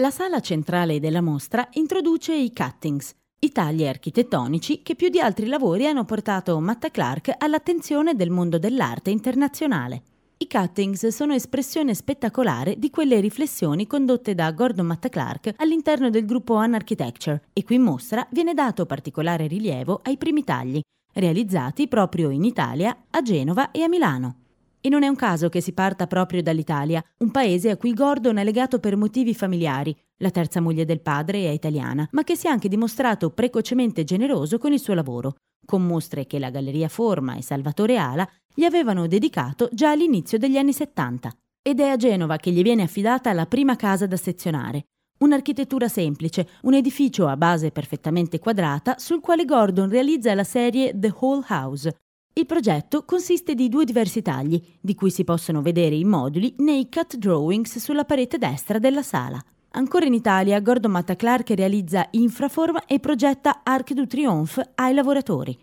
La sala centrale della mostra introduce i cuttings, i tagli architettonici che più di altri lavori hanno portato Matta Clark all'attenzione del mondo dell'arte internazionale. I cuttings sono espressione spettacolare di quelle riflessioni condotte da Gordon Matta Clark all'interno del gruppo An Architecture, e qui in mostra viene dato particolare rilievo ai primi tagli, realizzati proprio in Italia, a Genova e a Milano. E non è un caso che si parta proprio dall'Italia, un paese a cui Gordon è legato per motivi familiari. La terza moglie del padre è italiana, ma che si è anche dimostrato precocemente generoso con il suo lavoro, con mostre che la Galleria Forma e Salvatore Ala gli avevano dedicato già all'inizio degli anni 70. Ed è a Genova che gli viene affidata la prima casa da sezionare. Un'architettura semplice, un edificio a base perfettamente quadrata sul quale Gordon realizza la serie The Whole House. Il progetto consiste di 2 diversi tagli, di cui si possono vedere i moduli nei cut drawings sulla parete destra della sala. Ancora in Italia, Gordon Matta Clark realizza Infraform e progetta Arc du Triomphe ai lavoratori.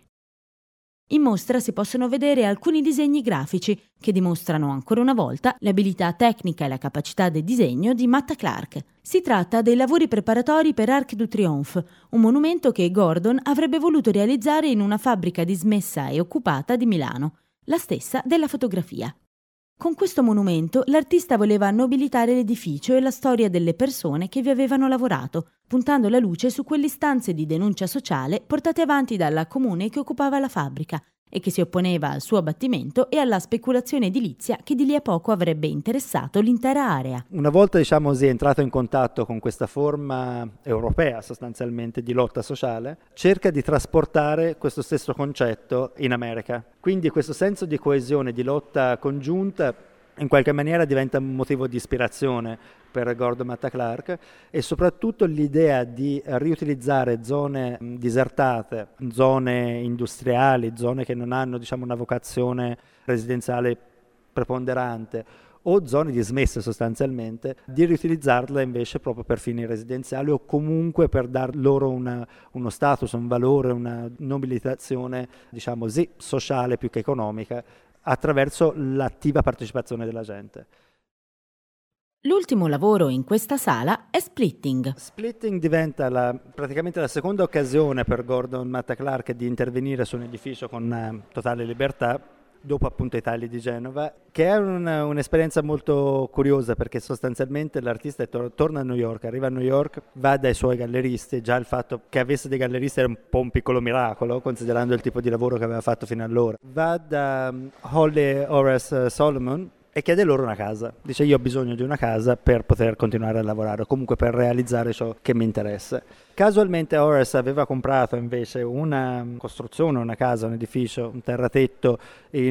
In mostra si possono vedere alcuni disegni grafici che dimostrano ancora una volta l'abilità tecnica e la capacità del disegno di Matta Clark. Si tratta dei lavori preparatori per Arc du Triomphe, un monumento che Gordon avrebbe voluto realizzare in una fabbrica dismessa e occupata di Milano, la stessa della fotografia. Con questo monumento l'artista voleva nobilitare l'edificio e la storia delle persone che vi avevano lavorato, puntando la luce su quelle istanze di denuncia sociale portate avanti dalla comune che occupava la fabbrica e che si opponeva al suo abbattimento e alla speculazione edilizia che di lì a poco avrebbe interessato l'intera area. Una volta, è entrato in contatto con questa forma europea sostanzialmente di lotta sociale, cerca di trasportare questo stesso concetto in America. Quindi questo senso di coesione, di lotta congiunta, in qualche maniera diventa un motivo di ispirazione per Gordon Matta Clark, e soprattutto l'idea di riutilizzare zone disertate, zone industriali, zone che non hanno una vocazione residenziale preponderante o zone dismesse sostanzialmente, di riutilizzarle invece proprio per fini residenziali o comunque per dar loro uno status, un valore, una nobilitazione sociale più che economica, attraverso l'attiva partecipazione della gente. L'ultimo lavoro in questa sala è Splitting. Splitting diventa praticamente la seconda occasione per Gordon Matta Clark di intervenire su un edificio con totale libertà, dopo appunto i tagli di Genova, che è un'esperienza molto curiosa, perché sostanzialmente l'artista torna a New York, arriva a New York, va dai suoi galleristi. Già il fatto che avesse dei galleristi era un po' un piccolo miracolo, considerando il tipo di lavoro che aveva fatto fino allora. Va da Holly Horace Solomon e chiede loro una casa. Dice: io ho bisogno di una casa per poter continuare a lavorare, o comunque per realizzare ciò che mi interessa. Casualmente Horace aveva comprato invece una costruzione, una casa, un edificio, un terratetto in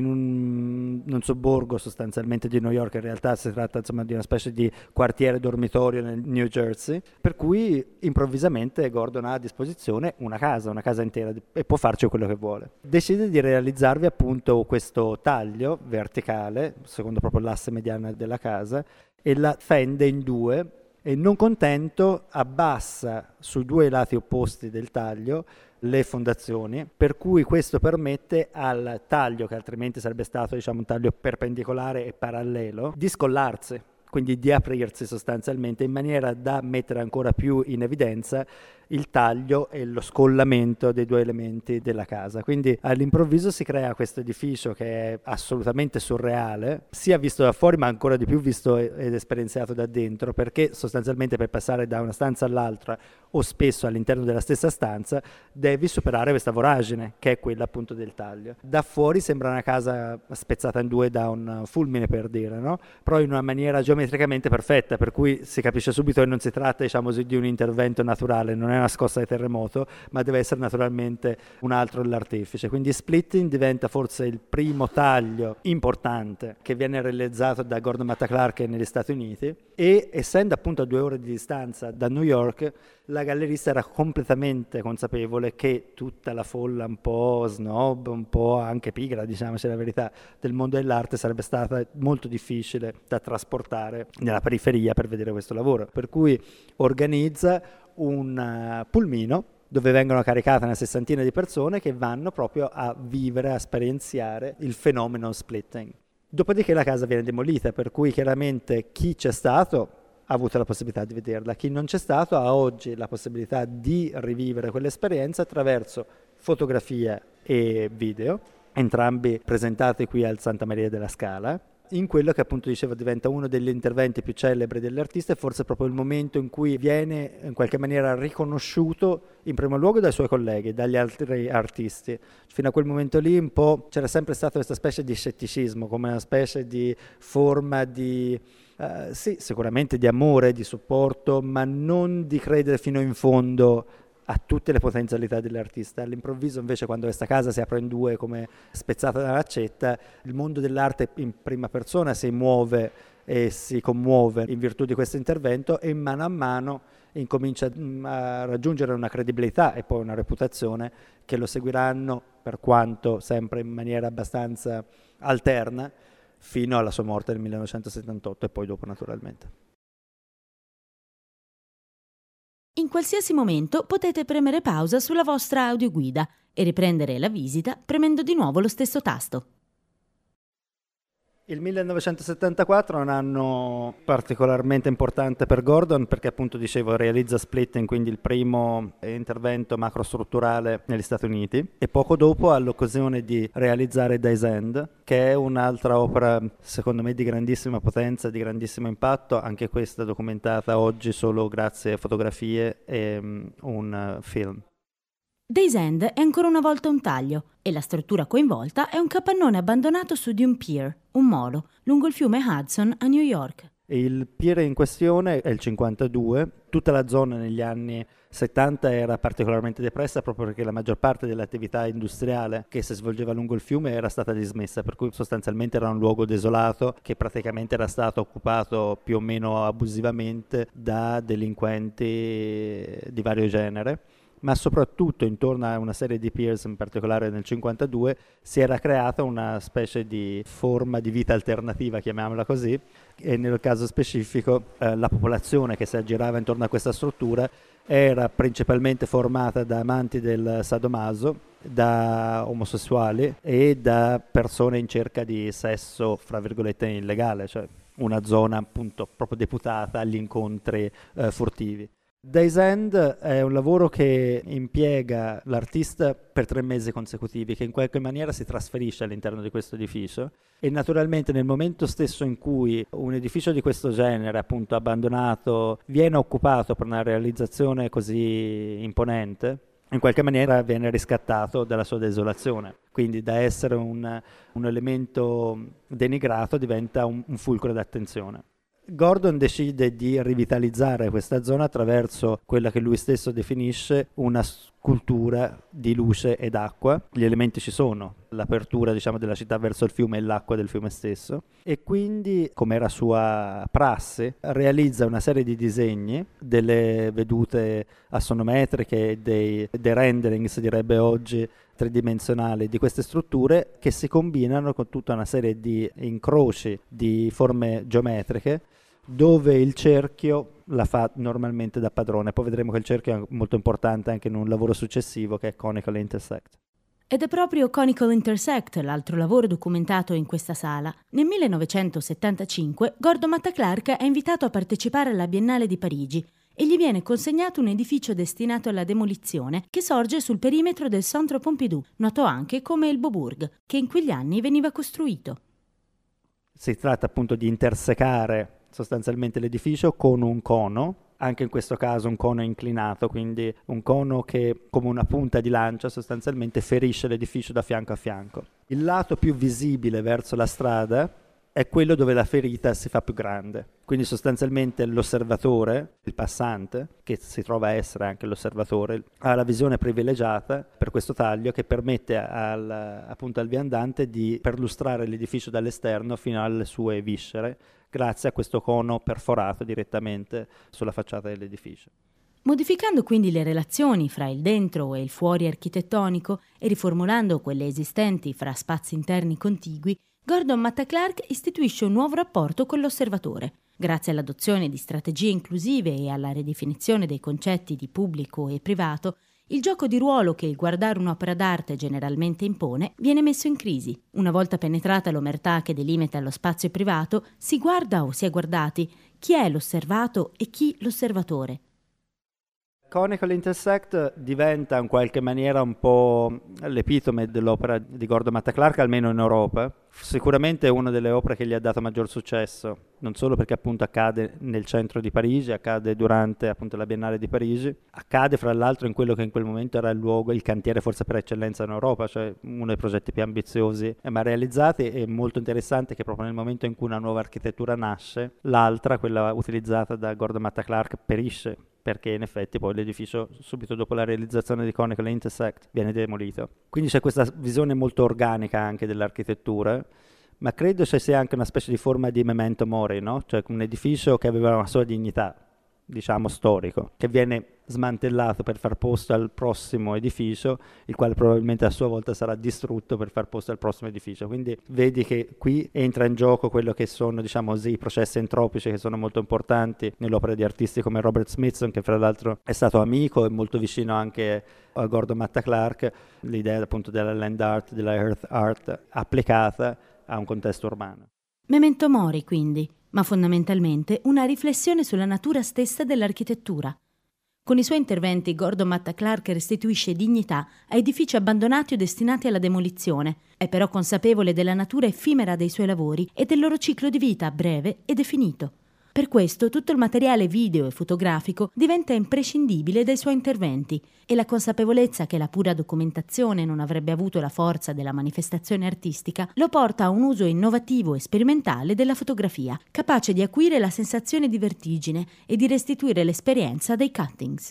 un sobborgo sostanzialmente di New York. In realtà si tratta di una specie di quartiere dormitorio nel New Jersey, per cui improvvisamente Gordon ha a disposizione una casa intera e può farci quello che vuole. Decide di realizzarvi appunto questo taglio verticale, secondo proprio l'asse mediano della casa, e la fende in 2. E non contento abbassa sui 2 lati opposti del taglio le fondazioni, per cui questo permette al taglio, che altrimenti sarebbe stato un taglio perpendicolare e parallelo, di scollarsi, quindi di aprirsi sostanzialmente, in maniera da mettere ancora più in evidenza il taglio e lo scollamento dei 2 elementi della casa. Quindi all'improvviso si crea questo edificio che è assolutamente surreale, sia visto da fuori ma ancora di più visto ed esperienziato da dentro, perché sostanzialmente per passare da una stanza all'altra, o spesso all'interno della stessa stanza, devi superare questa voragine che è quella appunto del taglio. Da fuori sembra una casa spezzata in 2 da un fulmine, per dire, no? Però in una maniera geometricamente perfetta, per cui si capisce subito che non si tratta di un intervento naturale, non è una scossa di terremoto, ma deve essere naturalmente un altro dell'artefice. Quindi Splitting diventa forse il primo taglio importante che viene realizzato da Gordon Matta Clark negli Stati Uniti, e essendo appunto a 2 ore di distanza da New York, la gallerista era completamente consapevole che tutta la folla un po' snob, un po' anche pigra, diciamoci la verità, del mondo dell'arte sarebbe stata molto difficile da trasportare nella periferia per vedere questo lavoro, per cui organizza un pulmino dove vengono caricate una 60ina di persone che vanno proprio a vivere, a esperienziare il fenomeno Splitting. Dopodiché la casa viene demolita, per cui chiaramente chi c'è stato ha avuto la possibilità di vederla, chi non c'è stato ha oggi la possibilità di rivivere quell'esperienza attraverso fotografia e video, entrambi presentati qui al Santa Maria della Scala, in quello che appunto dicevo diventa uno degli interventi più celebri dell'artista, e forse proprio il momento in cui viene in qualche maniera riconosciuto in primo luogo dai suoi colleghi, dagli altri artisti. Fino a quel momento lì un po' c'era sempre stata questa specie di scetticismo, come una specie di forma di sì, sicuramente di amore, di supporto, ma non di credere fino in fondo a tutte le potenzialità dell'artista. All'improvviso invece, quando questa casa si apre in due come spezzata da un'accetta, il mondo dell'arte in prima persona si muove e si commuove in virtù di questo intervento, e mano a mano incomincia a raggiungere una credibilità e poi una reputazione che lo seguiranno, per quanto sempre in maniera abbastanza alterna, fino alla sua morte nel 1978 e poi dopo naturalmente. In qualsiasi momento potete premere pausa sulla vostra audioguida e riprendere la visita premendo di nuovo lo stesso tasto. Il 1974 è un anno particolarmente importante per Gordon perché, appunto dicevo, realizza Splitting, quindi il primo intervento macrostrutturale negli Stati Uniti, e poco dopo ha l'occasione di realizzare Days End, che è un'altra opera secondo me di grandissima potenza, di grandissimo impatto, anche questa documentata oggi solo grazie a fotografie e un film. Days End è ancora una volta un taglio e la struttura coinvolta è un capannone abbandonato su di un pier, un molo, lungo il fiume Hudson a New York. Il pier in questione è il 52, tutta la zona negli anni 70 era particolarmente depressa proprio perché la maggior parte dell'attività industriale che si svolgeva lungo il fiume era stata dismessa, per cui sostanzialmente era un luogo desolato che praticamente era stato occupato più o meno abusivamente da delinquenti di vario genere. Ma soprattutto intorno a una serie di piers, in particolare nel 52, si era creata una specie di forma di vita alternativa, chiamiamola così, e nel caso specifico la popolazione che si aggirava intorno a questa struttura era principalmente formata da amanti del sadomaso, da omosessuali e da persone in cerca di sesso, fra virgolette, illegale, cioè una zona appunto proprio deputata agli incontri furtivi. Days End è un lavoro che impiega l'artista per 3 mesi consecutivi, che in qualche maniera si trasferisce all'interno di questo edificio, e naturalmente nel momento stesso in cui un edificio di questo genere, appunto abbandonato, viene occupato per una realizzazione così imponente, in qualche maniera viene riscattato dalla sua desolazione. Quindi da essere un elemento denigrato diventa un fulcro d'attenzione. Gordon decide di rivitalizzare questa zona attraverso quella che lui stesso definisce una scultura di luce ed acqua. Gli elementi ci sono, l'apertura diciamo della città verso il fiume e l'acqua del fiume stesso, e quindi, come era sua prassi, realizza una serie di disegni, delle vedute assonometriche, dei rendering, si direbbe oggi, tridimensionali di queste strutture, che si combinano con tutta una serie di incroci di forme geometriche, dove il cerchio la fa normalmente da padrone. Poi vedremo che il cerchio è molto importante anche in un lavoro successivo che è Conical Intersect. Ed è proprio Conical Intersect l'altro lavoro documentato in questa sala. Nel 1975 Gordon Matta Clark è invitato a partecipare alla Biennale di Parigi e gli viene consegnato un edificio destinato alla demolizione che sorge sul perimetro del Centre Pompidou, noto anche come il Beaubourg, che in quegli anni veniva costruito. Si tratta appunto di intersecare sostanzialmente l'edificio con un cono, anche in questo caso un cono inclinato, quindi un cono che, come una punta di lancia, sostanzialmente ferisce l'edificio da fianco a fianco. Il lato più visibile verso la strada è quello dove la ferita si fa più grande, quindi sostanzialmente l'osservatore, il passante, che si trova a essere anche l'osservatore, ha la visione privilegiata per questo taglio che permette appunto al viandante di perlustrare l'edificio dall'esterno fino alle sue viscere, grazie a questo cono perforato direttamente sulla facciata dell'edificio. Modificando quindi le relazioni fra il dentro e il fuori architettonico e riformulando quelle esistenti fra spazi interni contigui, Gordon Matta Clark istituisce un nuovo rapporto con l'osservatore. Grazie all'adozione di strategie inclusive e alla ridefinizione dei concetti di pubblico e privato, il gioco di ruolo che il guardare un'opera d'arte generalmente impone viene messo in crisi. Una volta penetrata l'omertà che delimita lo spazio privato, si guarda o si è guardati chi è l'osservato e chi l'osservatore. Conical Intersect diventa in qualche maniera un po' l'epitome dell'opera di Gordon Matta Clark, almeno in Europa. Sicuramente è una delle opere che gli ha dato maggior successo, non solo perché appunto accade nel centro di Parigi, accade durante appunto la Biennale di Parigi, accade fra l'altro in quello che in quel momento era il luogo, il cantiere forse per eccellenza in Europa, cioè uno dei progetti più ambiziosi ma realizzati, e molto interessante che proprio nel momento in cui una nuova architettura nasce, l'altra, quella utilizzata da Gordon Matta Clark, perisce, perché in effetti poi l'edificio, subito dopo la realizzazione di Conical Intersect, viene demolito. Quindi c'è questa visione molto organica anche dell'architettura, ma credo ci sia anche una specie di forma di memento mori, no? Cioè un edificio che aveva una sua dignità, diciamo storico, che viene smantellato per far posto al prossimo edificio, il quale probabilmente a sua volta sarà distrutto per far posto al prossimo edificio. Quindi vedi che qui entra in gioco quello che sono, diciamo così, i processi entropici che sono molto importanti nell'opera di artisti come Robert Smithson, che fra l'altro è stato amico e molto vicino anche a Gordon Matta Clark, l'idea appunto della land art, della earth art applicata a un contesto urbano. Memento mori, quindi, ma fondamentalmente una riflessione sulla natura stessa dell'architettura. Con i suoi interventi Gordon Matta Clark restituisce dignità a edifici abbandonati o destinati alla demolizione, è però consapevole della natura effimera dei suoi lavori e del loro ciclo di vita breve e definito. Per questo tutto il materiale video e fotografico diventa imprescindibile dai suoi interventi e la consapevolezza che la pura documentazione non avrebbe avuto la forza della manifestazione artistica lo porta a un uso innovativo e sperimentale della fotografia, capace di acuire la sensazione di vertigine e di restituire l'esperienza dei cuttings.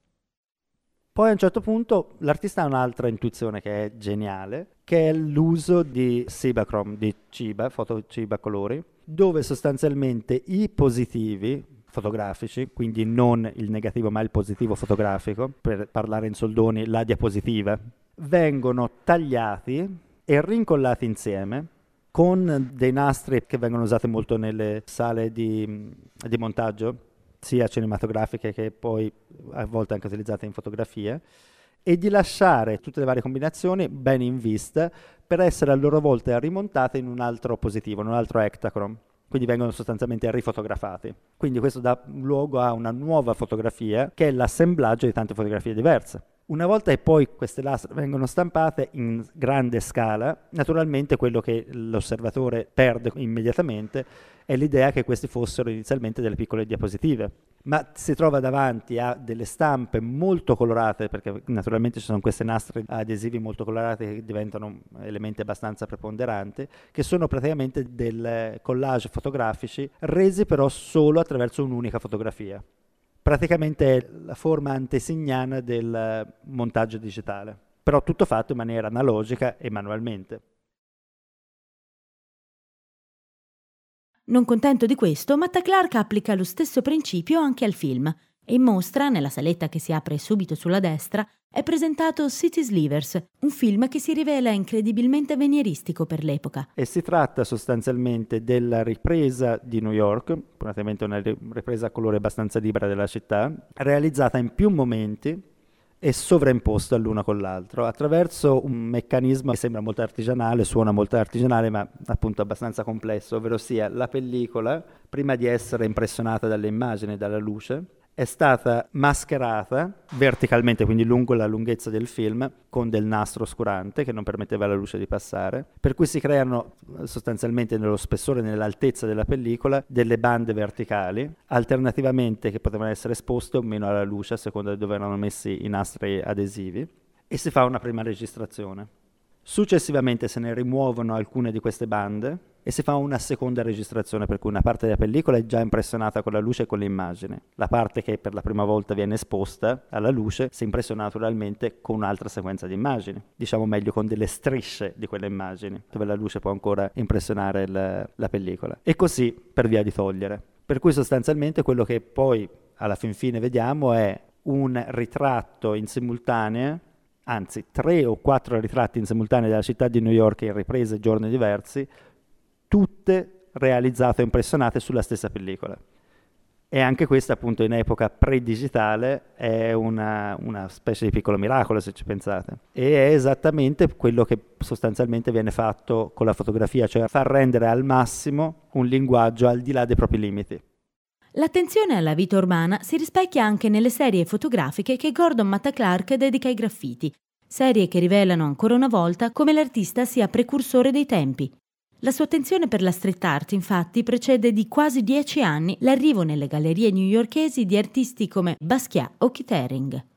Poi a un certo punto l'artista ha un'altra intuizione che è geniale, che è l'uso di Cibachrome, di Ciba, foto Ciba colori, dove sostanzialmente i positivi fotografici, quindi non il negativo ma il positivo fotografico, per parlare in soldoni la diapositiva, vengono tagliati e rincollati insieme con dei nastri che vengono usati molto nelle sale di montaggio, sia cinematografiche che poi a volte anche utilizzate in fotografie, e di lasciare tutte le varie combinazioni bene in vista per essere a loro volta rimontate in un altro positivo, in un altro Ektachrome. Quindi vengono sostanzialmente rifotografati. Quindi questo dà luogo a una nuova fotografia che è l'assemblaggio di tante fotografie diverse. Una volta che poi queste lastre vengono stampate in grande scala, naturalmente quello che l'osservatore perde immediatamente è l'idea che questi fossero inizialmente delle piccole diapositive, ma si trova davanti a delle stampe molto colorate, perché naturalmente ci sono queste nastri adesivi molto colorate che diventano elementi abbastanza preponderanti, che sono praticamente del collage fotografici resi però solo attraverso un'unica fotografia. Praticamente è la forma antesignana del montaggio digitale, però tutto fatto in maniera analogica e manualmente. Non contento di questo, Matta Clark applica lo stesso principio anche al film e in mostra, nella saletta che si apre subito sulla destra, è presentato City Slickers, un film che si rivela incredibilmente avveniristico per l'epoca. E si tratta sostanzialmente della ripresa di New York, praticamente una ripresa a colore abbastanza libera della città, realizzata in più momenti e sovraimposta l'uno con l'altro attraverso un meccanismo che sembra molto artigianale, suona molto artigianale ma appunto abbastanza complesso, ovvero sia la pellicola, prima di essere impressionata dalle immagini e dalla luce, è stata mascherata verticalmente, quindi lungo la lunghezza del film, con del nastro oscurante che non permetteva alla luce di passare, per cui si creano sostanzialmente nello spessore e nell'altezza della pellicola delle bande verticali, alternativamente che potevano essere esposte o meno alla luce a seconda di dove erano messi i nastri adesivi, e si fa una prima registrazione. Successivamente se ne rimuovono alcune di queste bande e si fa una seconda registrazione, per cui una parte della pellicola è già impressionata con la luce e con l'immagine. La parte che per la prima volta viene esposta alla luce si impressiona naturalmente con un'altra sequenza di immagini, diciamo meglio con delle strisce di quelle immagini, dove la luce può ancora impressionare la pellicola. E così per via di togliere. Per cui sostanzialmente quello che poi alla fin fine vediamo è un ritratto in simultanea, anzi 3 o 4 ritratti in simultanea della città di New York in riprese giorni diversi, tutte realizzate e impressionate sulla stessa pellicola. E anche questa appunto in epoca pre-digitale è una specie di piccolo miracolo, se ci pensate. E è esattamente quello che sostanzialmente viene fatto con la fotografia, cioè far rendere al massimo un linguaggio al di là dei propri limiti. L'attenzione alla vita urbana si rispecchia anche nelle serie fotografiche che Gordon Matta Clark dedica ai graffiti, serie che rivelano ancora una volta come l'artista sia precursore dei tempi. La sua attenzione per la street art, infatti, precede di quasi 10 anni l'arrivo nelle gallerie newyorkesi di artisti come Basquiat o Keith Haring.